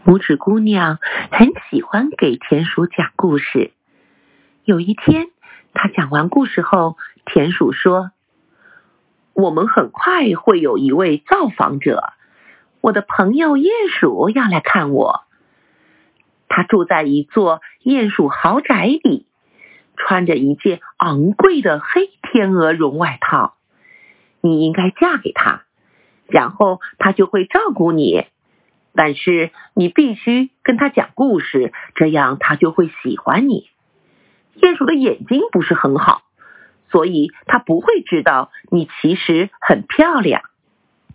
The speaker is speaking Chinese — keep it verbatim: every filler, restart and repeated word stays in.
拇指姑娘很喜欢给田鼠讲故事。有一天，她讲完故事后，田鼠说：我们很快会有一位造访者，我的朋友鼹鼠要来看我。他住在一座鼹鼠豪宅里，穿着一件昂贵的黑天鹅绒外套。你应该嫁给他，然后他就会照顾你。但是你必须跟他讲故事，这样他就会喜欢你。鼹鼠的眼睛不是很好，所以他不会知道你其实很漂亮。